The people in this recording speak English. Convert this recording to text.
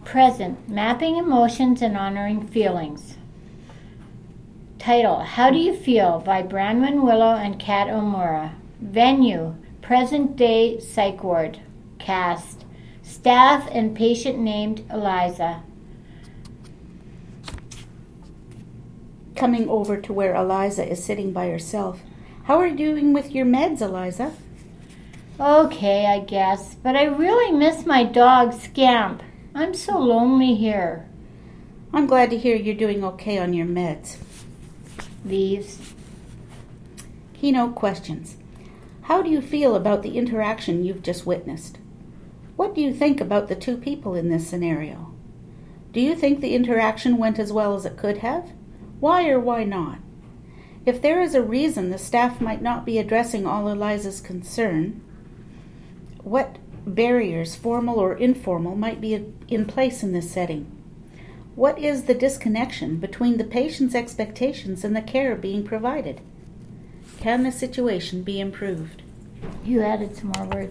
Present, mapping emotions and honoring feelings. Title, How Do You Feel by Branwen Willow and Kat Omura. Venue, present day psych ward. Cast, staff and patient named Eliza. Coming over to where Eliza is sitting by herself. How are you doing with your meds, Eliza? Okay, I guess, but I really miss my dog, Scamp. I'm so lonely here. I'm glad to hear you're doing okay on your meds. Leaves. Keynote questions. How do you feel about the interaction you've just witnessed? What do you think about the two people in this scenario? Do you think the interaction went as well as it could have? Why or why not? If there is a reason the staff might not be addressing all Eliza's concern, what barriers, formal or informal, might be in place in this setting? What is the disconnection between the patient's expectations and the care being provided? Can the situation be improved? You added some more words.